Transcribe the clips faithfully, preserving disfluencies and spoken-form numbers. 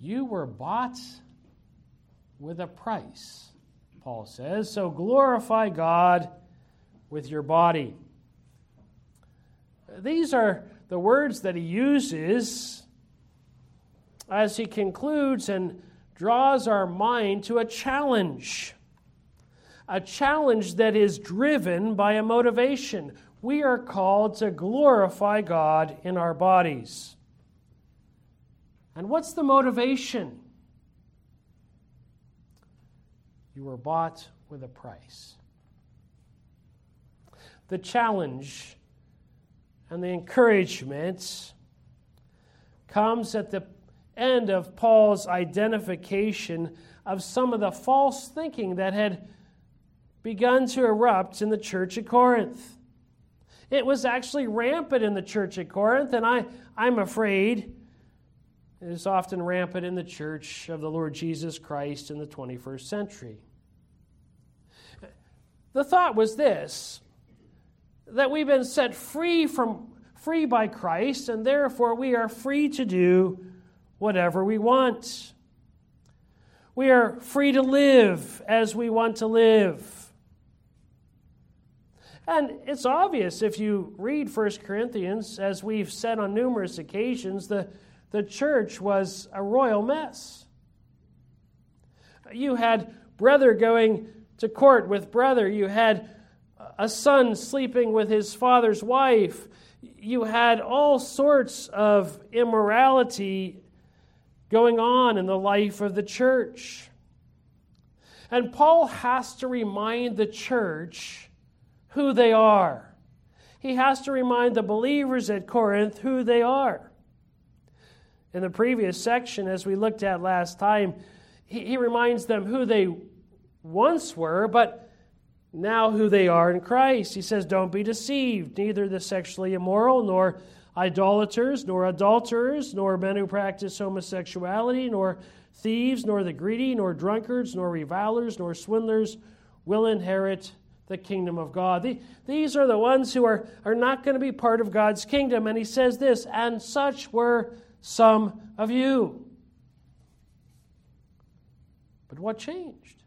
You were bought with a price, Paul says, so glorify God with your body. These are the words that he uses as he concludes and draws our mind to a challenge. A challenge that is driven by a motivation. We are called to glorify God in our bodies. And what's the motivation? You were bought with a price. The challenge and the encouragement comes at the end of Paul's identification of some of the false thinking that had begun to erupt in the church at Corinth. It was actually rampant in the church at Corinth, and I, I'm afraid it is often rampant in the church of the Lord Jesus Christ in the twenty-first century. The thought was this, that we've been set free from free by Christ, and therefore we are free to do whatever we want. We are free to live as we want to live. And it's obvious if you read First Corinthians, as we've said on numerous occasions, the, the church was a royal mess. You had brother going to court with brother. You had a son sleeping with his father's wife. You had all sorts of immorality going on in the life of the church. And Paul has to remind the church who they are. He has to remind the believers at Corinth who they are. In the previous section, as we looked at last time, he, he reminds them who they once were, but now who they are in Christ. He says, don't be deceived, neither the sexually immoral, nor idolaters, nor adulterers, nor men who practice homosexuality, nor thieves, nor the greedy, nor drunkards, nor revilers, nor swindlers will inherit the kingdom of God. The, these are the ones who are, are not going to be part of God's kingdom. And he says this, and such were some of you. But what changed?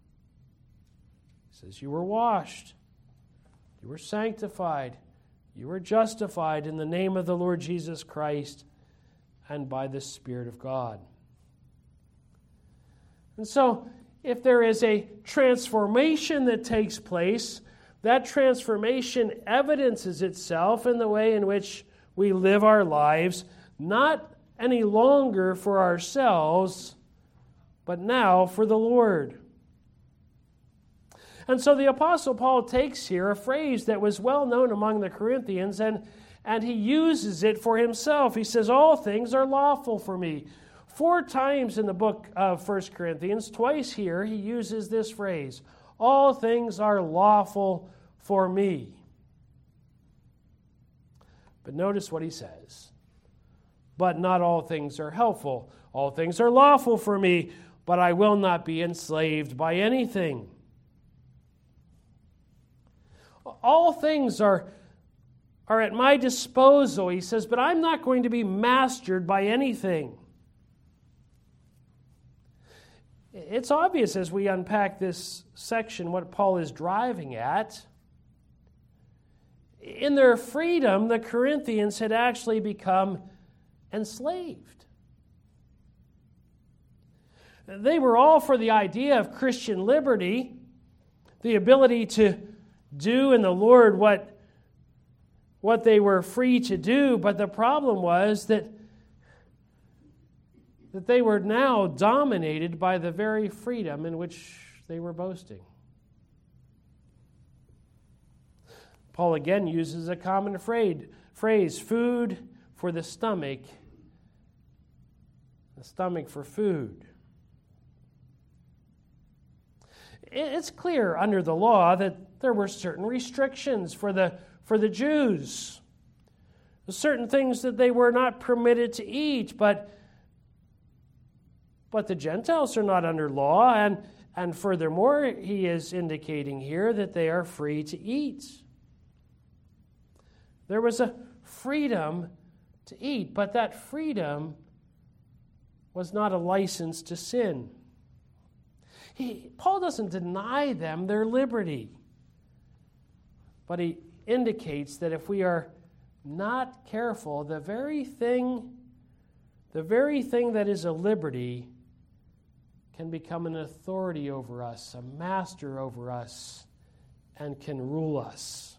He says, you were washed, you were sanctified, you were justified in the name of the Lord Jesus Christ and by the Spirit of God. And so, if there is a transformation that takes place, that transformation evidences itself in the way in which we live our lives, not any longer for ourselves, but now for the Lord. And so the Apostle Paul takes here a phrase that was well known among the Corinthians, and, and he uses it for himself. He says, all things are lawful for me. Four times in the book of First Corinthians, twice here, he uses this phrase, all things are lawful for me. But notice what he says. But not all things are helpful. All things are lawful for me, but I will not be enslaved by anything. All things are, are at my disposal, he says, but I'm not going to be mastered by anything. It's obvious as we unpack this section what Paul is driving at. In their freedom, the Corinthians had actually become enslaved. They were all for the idea of Christian liberty, the ability to do in the Lord what, what they were free to do, but the problem was that that they were now dominated by the very freedom in which they were boasting. Paul again uses a common phrase, phrase, food for the stomach, the stomach for food. It's clear under the law that there were certain restrictions for the, for the Jews. Certain things that they were not permitted to eat, but But the Gentiles are not under law, and, and furthermore, he is indicating here that they are free to eat. There was a freedom to eat, but that freedom was not a license to sin. He, Paul doesn't deny them their liberty, but he indicates that if we are not careful, the very thing, the very thing that is a liberty can become an authority over us, a master over us, and can rule us.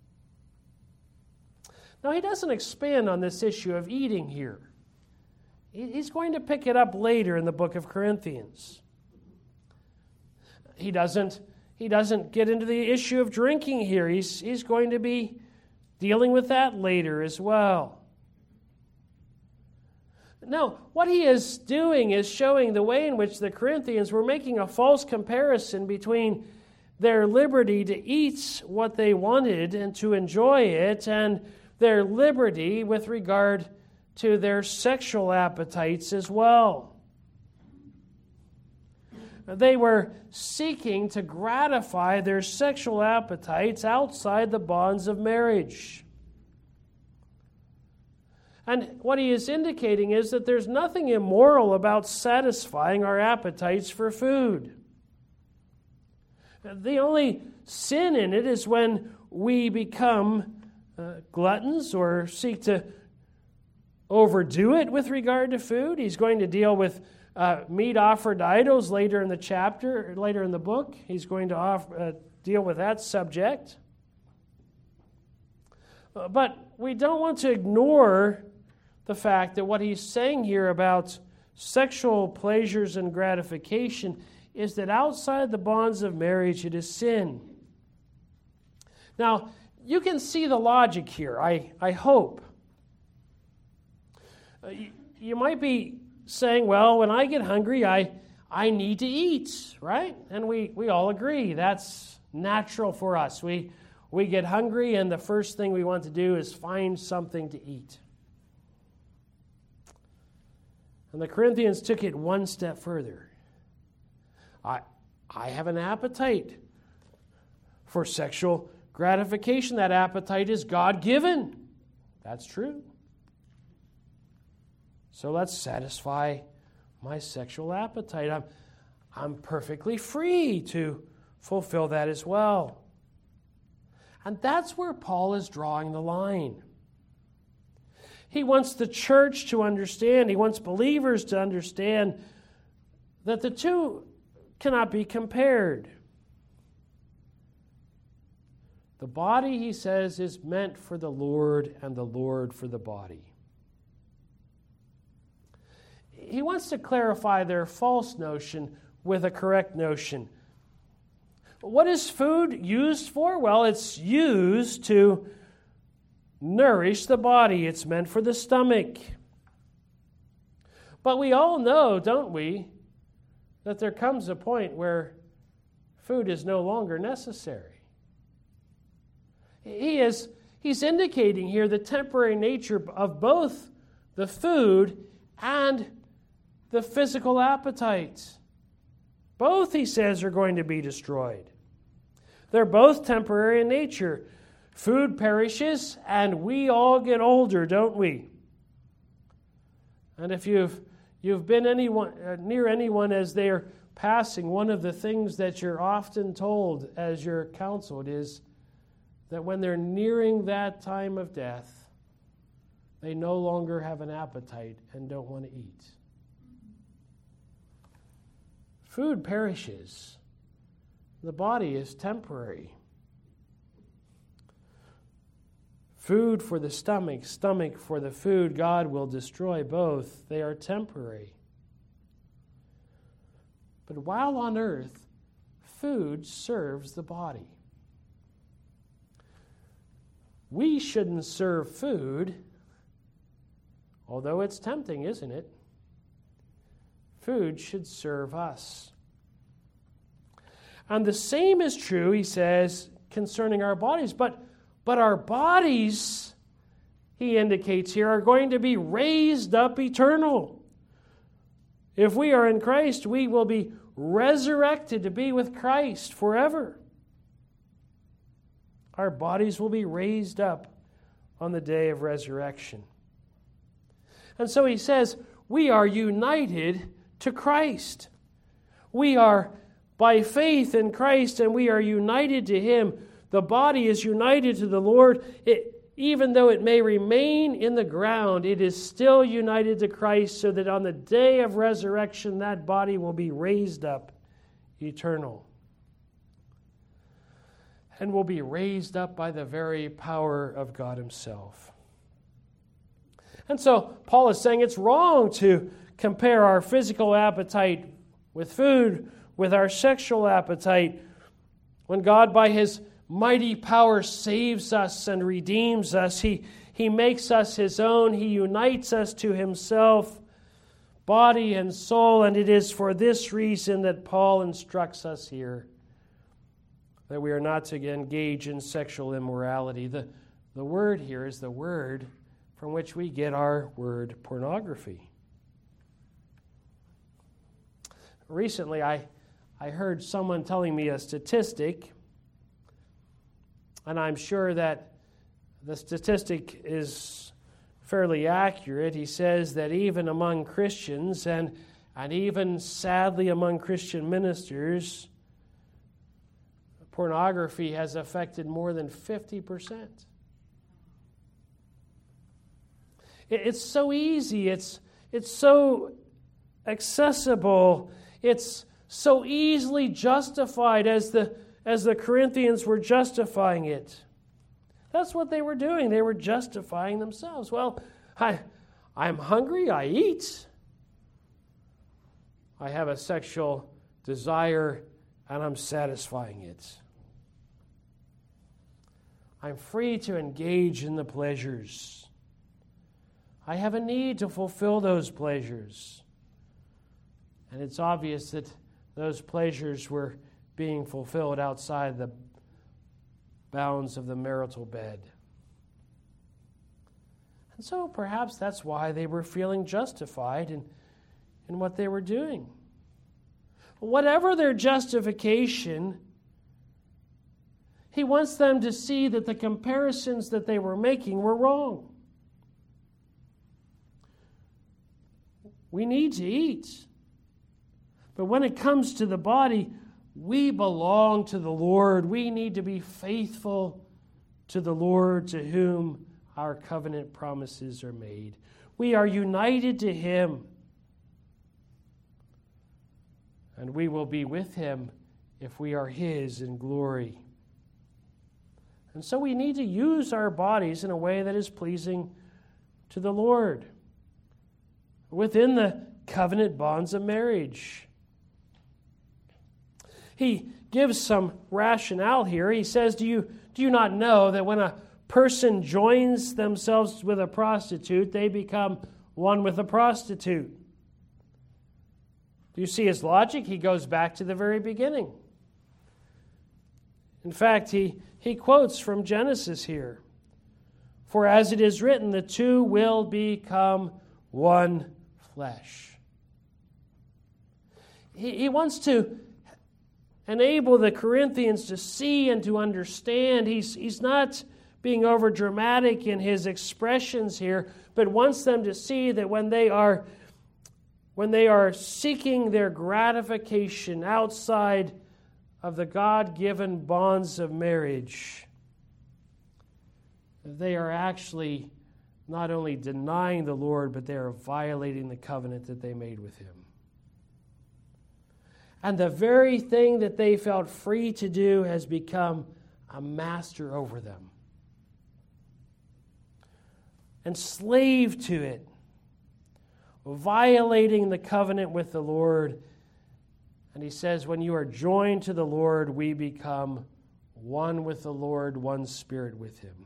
Now, he doesn't expand on this issue of eating here. He's going to pick it up later in the book of Corinthians. He doesn't, he doesn't get into the issue of drinking here. He's, he's going to be dealing with that later as well. Now, what he is doing is showing the way in which the Corinthians were making a false comparison between their liberty to eat what they wanted and to enjoy it, and their liberty with regard to their sexual appetites as well. They were seeking to gratify their sexual appetites outside the bonds of marriage. And what he is indicating is that there's nothing immoral about satisfying our appetites for food. The only sin in it is when we become uh, gluttons or seek to overdo it with regard to food. He's going to deal with uh, meat offered to idols later in the chapter, later in the book. He's going to offer, uh, deal with that subject. Uh, but we don't want to ignore the fact that what he's saying here about sexual pleasures and gratification is that outside the bonds of marriage it is sin. Now, you can see the logic here, I, I hope. Uh, you, you might be saying, well, when I get hungry, I, I need to eat, right? And we, we all agree that's natural for us. We, we get hungry, and the first thing we want to do is find something to eat. And the Corinthians took it one step further. I, I have an appetite for sexual gratification. That appetite is God-given. That's true. So let's satisfy my sexual appetite. I'm, I'm perfectly free to fulfill that as well. And that's where Paul is drawing the line. He wants the church to understand, he wants believers to understand that the two cannot be compared. The body, he says, is meant for the Lord, and the Lord for the body. He wants to clarify their false notion with a correct notion. What is food used for? Well, it's used to nourish the body. It's meant for the stomach. But we all know, don't we, that there comes a point where food is no longer necessary. He is he's indicating here the temporary nature of both the food and the physical appetites. Both, he says, are going to be destroyed. They're both temporary in nature. Food perishes, and we all get older, don't we? And if you've you've been anyone uh, near anyone as they're passing, one of the things that you're often told as you're counseled is that when they're nearing that time of death, they no longer have an appetite and don't want to eat. Food perishes. The body is temporary. Food for the stomach, stomach for the food, God will destroy both. They are temporary. But while on earth, food serves the body. We shouldn't serve food, although it's tempting, isn't it? Food should serve us. And the same is true, he says, concerning our bodies. But But our bodies, he indicates here, are going to be raised up eternal. If we are in Christ, we will be resurrected to be with Christ forever. Our bodies will be raised up on the day of resurrection. And so he says, we are united to Christ. We are by faith in Christ, and we are united to Him. The body is united to the Lord. It, even though it may remain in the ground, it is still united to Christ, so that on the day of resurrection, that body will be raised up eternal, and will be raised up by the very power of God Himself. And so Paul is saying it's wrong to compare our physical appetite with food with our sexual appetite. When God, by His mighty power, saves us and redeems us, He, he makes us His own. He unites us to Himself, body and soul, and it is for this reason that Paul instructs us here that we are not to engage in sexual immorality. The, the word here is the word from which we get our word pornography. Recently, I, I heard someone telling me a statistic, and I'm sure that the statistic is fairly accurate. He says that even among Christians, and, and even sadly among Christian ministers, pornography has affected more than fifty percent. It's so easy. It's, it's so accessible. It's so easily justified as the, as the Corinthians were justifying it. That's what they were doing. They were justifying themselves. Well, I, I'm hungry, I eat. I have a sexual desire, and I'm satisfying it. I'm free to engage in the pleasures. I have a need to fulfill those pleasures. And it's obvious that those pleasures were being fulfilled outside the bounds of the marital bed. And so perhaps that's why they were feeling justified in, in what they were doing. Whatever their justification, he wants them to see that the comparisons that they were making were wrong. We need to eat. But when it comes to the body, we belong to the Lord. We need to be faithful to the Lord, to whom our covenant promises are made. We are united to Him, and we will be with Him if we are His in glory. And so we need to use our bodies in a way that is pleasing to the Lord, within the covenant bonds of marriage. He gives some rationale here. He says, do you, do you not know that when a person joins themselves with a prostitute, they become one with a prostitute? Do you see his logic? He goes back to the very beginning. In fact, he, he quotes from Genesis here. For as it is written, the two will become one flesh. He, he wants to enable the Corinthians to see and to understand. He's, he's not being over dramatic in his expressions here, but wants them to see that when they are when they are seeking their gratification outside of the God-given bonds of marriage, they are actually not only denying the Lord, but they are violating the covenant that they made with Him. And the very thing that they felt free to do has become a master over them. Enslaved to it, violating the covenant with the Lord. And he says, when you are joined to the Lord, we become one with the Lord, one spirit with Him.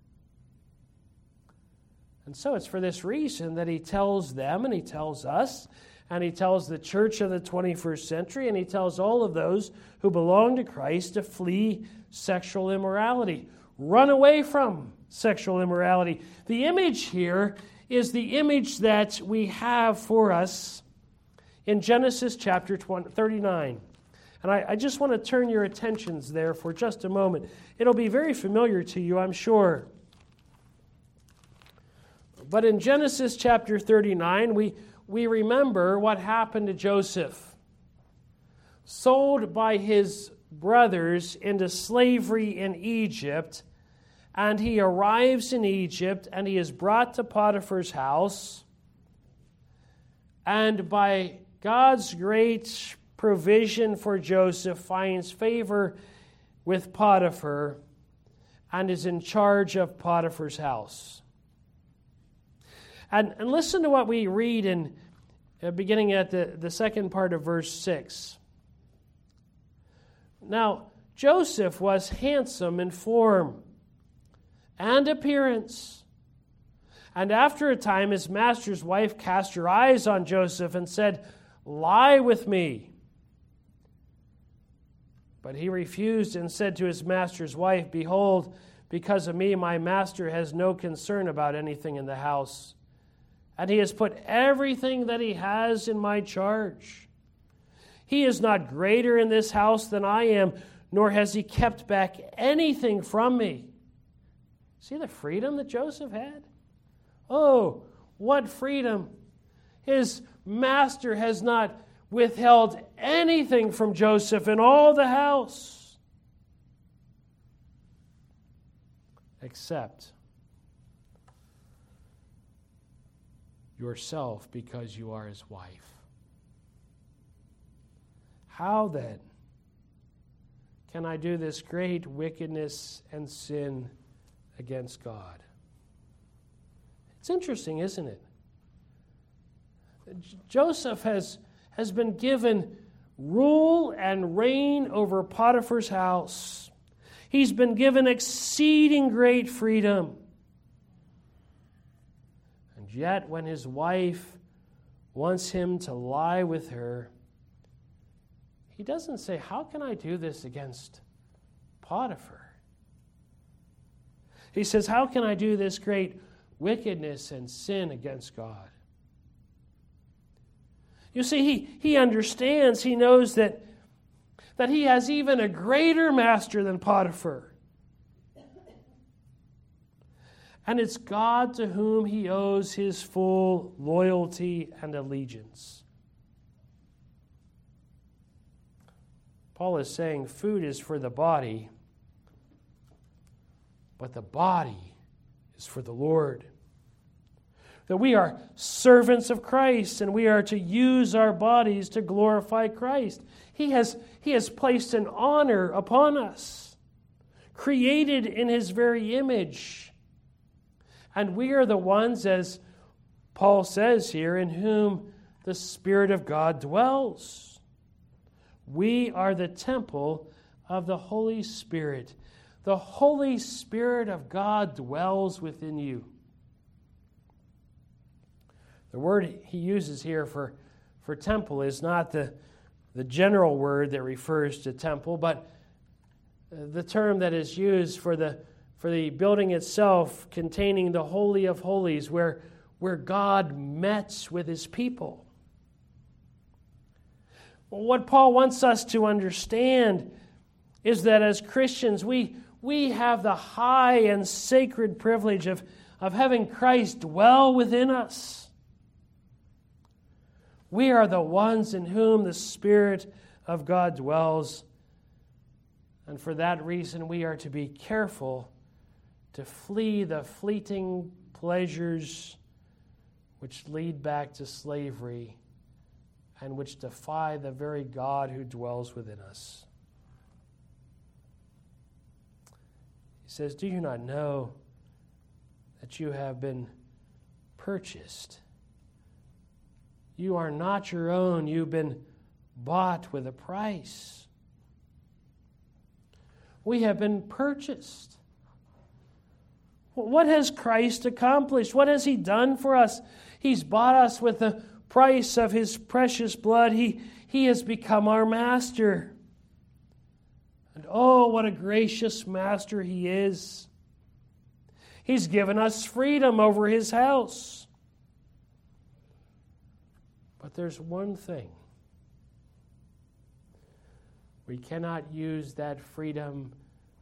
And so it's for this reason that he tells them, and he tells us, and he tells the church of the twenty-first century, and he tells all of those who belong to Christ to flee sexual immorality. Run away from sexual immorality. The image here is the image that we have for us in Genesis chapter thirty-nine. And I, I just want to turn your attentions there for just a moment. It'll be very familiar to you, I'm sure. But in Genesis chapter thirty-nine, we, we remember what happened to Joseph. Sold by his brothers into slavery in Egypt, and he arrives in Egypt, and he is brought to Potiphar's house, and by God's great provision for Joseph, finds favor with Potiphar and is in charge of Potiphar's house. And, and listen to what we read in uh, beginning at the, the second part of verse six. Now, Joseph was handsome in form and appearance. And after a time, his master's wife cast her eyes on Joseph and said, "Lie with me." But he refused and said to his master's wife, "Behold, because of me, my master has no concern about anything in the house, and he has put everything that he has in my charge. He is not greater in this house than I am, nor has he kept back anything from me." See the freedom that Joseph had? Oh, what freedom! His master has not withheld anything from Joseph in all the house, except yourself, because you are his wife. How then can I do this great wickedness and sin against God? It's interesting, isn't it? Joseph has, has been given rule and reign over Potiphar's house. He's been given exceeding great freedom. And yet, when his wife wants him to lie with her, he doesn't say, "How can I do this against Potiphar?" He says, "How can I do this great wickedness and sin against God?" You see, he, he understands, he knows that, that he has even a greater master than Potiphar. And it's God to whom he owes his full loyalty and allegiance. Paul is saying food is for the body, but the body is for the Lord. That we are servants of Christ, and we are to use our bodies to glorify Christ. He has, he has placed an honor upon us, created in his very image. And we are the ones, as Paul says here, in whom the Spirit of God dwells. We are the temple of the Holy Spirit. The Holy Spirit of God dwells within you. The word he uses here for, for temple is not the, the general word that refers to temple, but the term that is used for the, for the building itself containing the Holy of Holies, where, where God met with his people. What Paul wants us to understand is that as Christians, we, we have the high and sacred privilege of, of having Christ dwell within us. We are the ones in whom the Spirit of God dwells. And for that reason, we are to be careful to flee the fleeting pleasures which lead back to slavery and which defy the very God who dwells within us. He says, "Do you not know that you have been purchased? You are not your own. You've been bought with a price." We have been purchased. What has Christ accomplished? What has he done for us? He's bought us with the price of his precious blood. He, he has become our master. And oh, what a gracious master he is. He's given us freedom over his house. But there's one thing. We cannot use that freedom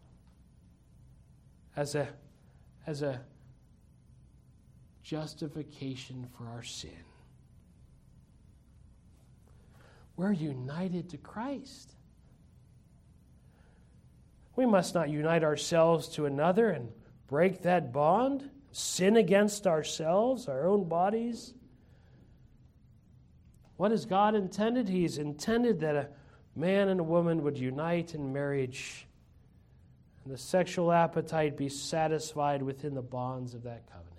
as a, as a justification for our sin. we're united to Christ. We must not unite ourselves to another and break that bond, sin against ourselves, our own bodies. What has God intended? He's intended that a man and a woman would unite in marriage and the sexual appetite be satisfied within the bonds of that covenant.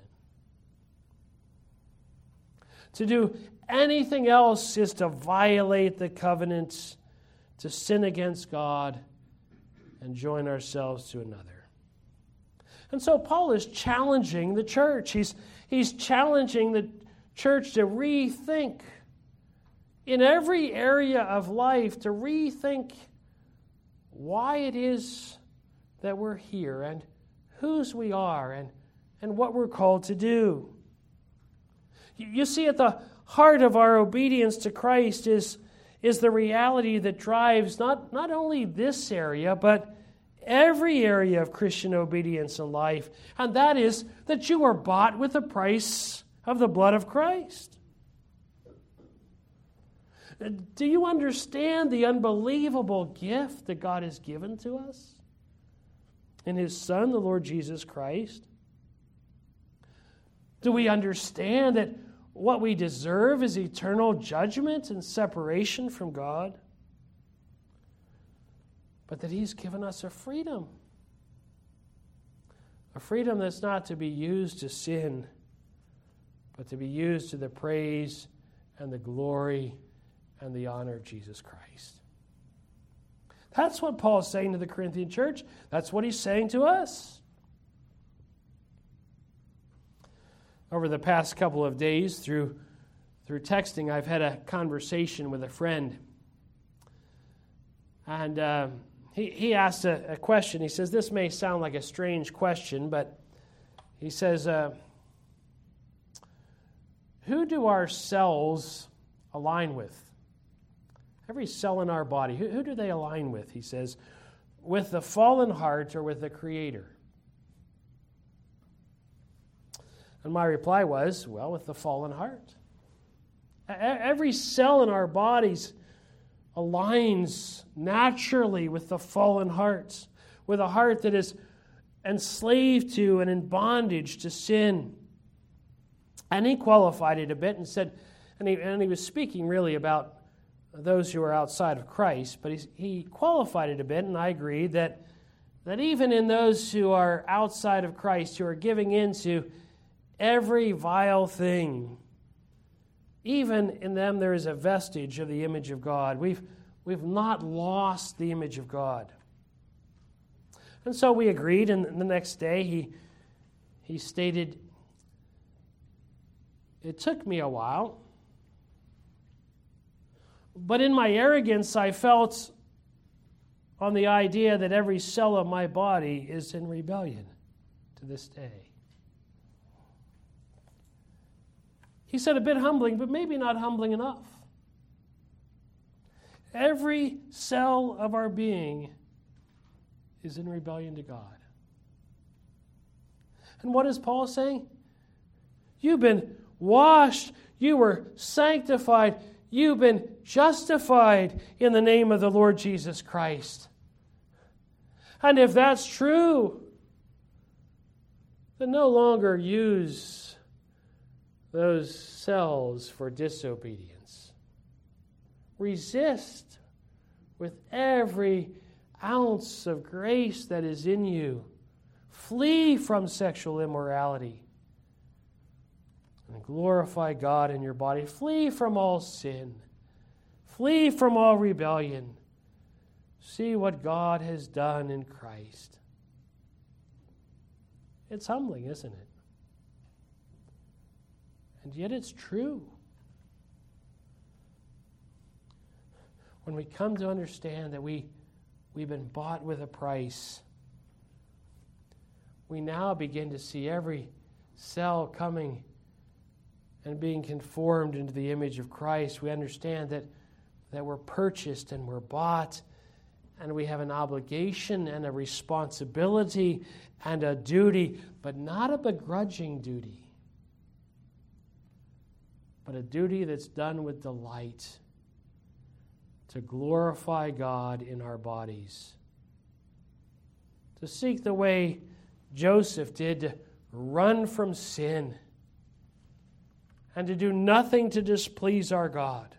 To do anything else is to violate the covenant, to sin against God, and join ourselves to another. And so Paul is challenging the church. He's, he's challenging the church to rethink in every area of life, to rethink why it is that we're here and whose we are and, and what we're called to do. You see, at the heart of our obedience to Christ is, is the reality that drives not, not only this area, but every area of Christian obedience in life, and that is that you are bought with the price of the blood of Christ. Do you understand the unbelievable gift that God has given to us in His Son, the Lord Jesus Christ? Do we understand that what we deserve is eternal judgment and separation from God? But that He's given us a freedom. A freedom that's not to be used to sin, but to be used to the praise and the glory and the honor of Jesus Christ. That's what Paul's saying to the Corinthian church. That's what he's saying to us. Over the past couple of days, through, through texting, I've had a conversation with a friend. And uh, he, he asked a, a question. He says, this may sound like a strange question, but he says, uh, who do our cells align with? Every cell in our body, who, who do they align with? He says, with the fallen heart or with the Creator? And my reply was, well, with the fallen heart. Every cell in our bodies aligns naturally with the fallen heart, with a heart that is enslaved to and in bondage to sin. And he qualified it a bit and said, and he, and he was speaking really about those who are outside of Christ, but he, he qualified it a bit, and I agree that, that even in those who are outside of Christ, who are giving in to every vile thing, even in them there is a vestige of the image of God. We've, we've not lost the image of God. And so we agreed, and the next day he, he stated, it took me a while, but in my arrogance I felt on the idea that every cell of my body is in rebellion to this day. He said a bit humbling, but maybe not humbling enough. Every cell of our being is in rebellion to God. And what is Paul saying? You've been washed, you were sanctified, you've been justified in the name of the Lord Jesus Christ. And if that's true, then no longer use those cells for disobedience. Resist with every ounce of grace that is in you. Flee from sexual immorality and glorify God in your body. Flee from all sin. Flee from all rebellion. See what God has done in Christ. It's humbling, isn't it? And yet it's true. When we come to understand that we, we've been bought with a price, we now begin to see every cell coming and being conformed into the image of Christ. We understand that, that we're purchased and we're bought, and we have an obligation and a responsibility and a duty, but not a begrudging duty, but a duty that's done with delight, to glorify God in our bodies. To seek the way Joseph did, to run from sin and to do nothing to displease our God.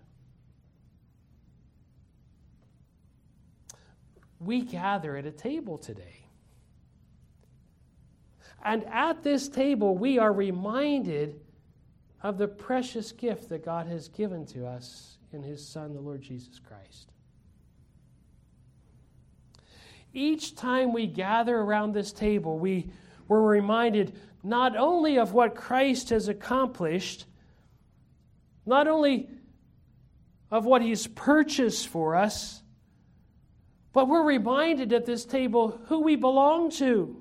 We gather at a table today. And at this table, we are reminded of the precious gift that God has given to us in His Son, the Lord Jesus Christ. Each time we gather around this table, we were reminded not only of what Christ has accomplished, not only of what He's purchased for us, but we're reminded at this table who we belong to.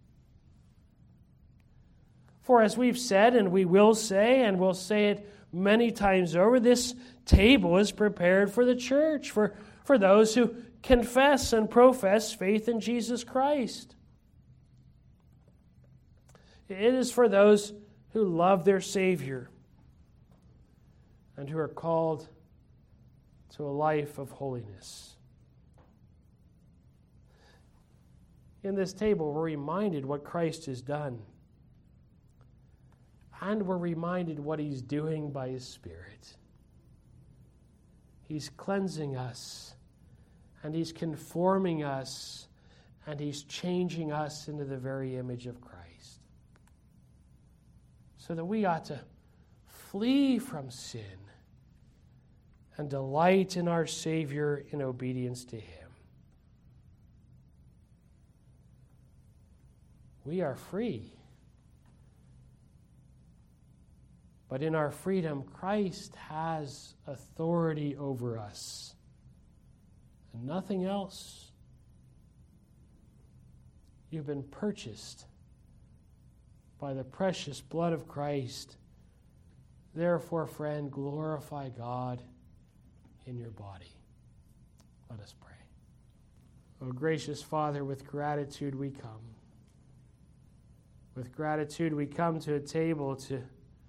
For as we've said, and we will say, and we'll say it many times over, this table is prepared for the church, for, for those who confess and profess faith in Jesus Christ. It is for those who love their Savior and who are called to a life of holiness. In this table, we're reminded what Christ has done. And we're reminded what He's doing by His Spirit. He's cleansing us, and He's conforming us, and He's changing us into the very image of Christ. So that we ought to flee from sin and delight in our Savior in obedience to Him. We are free. But in our freedom, Christ has authority over us, and nothing else. You've been purchased by the precious blood of Christ. Therefore, friend, glorify God in your body. Let us pray. Oh, gracious Father, with gratitude we come. With gratitude we come to a table to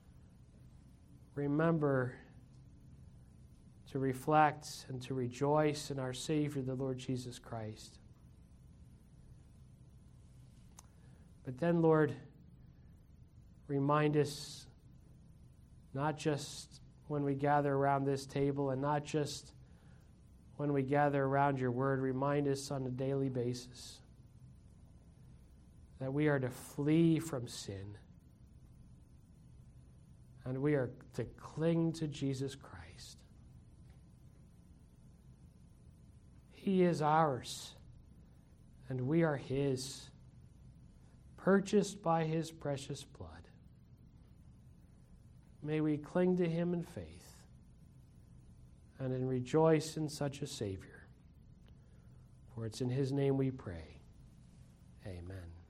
remember, to reflect, and to rejoice in our Savior, the Lord Jesus Christ. But then, Lord, remind us, not just when we gather around this table and not just when we gather around your word, remind us on a daily basis that we are to flee from sin. And we are to cling to Jesus Christ. He is ours, and we are His, purchased by His precious blood. May we cling to Him in faith and in rejoice in such a Savior. For it's in His name we pray. Amen.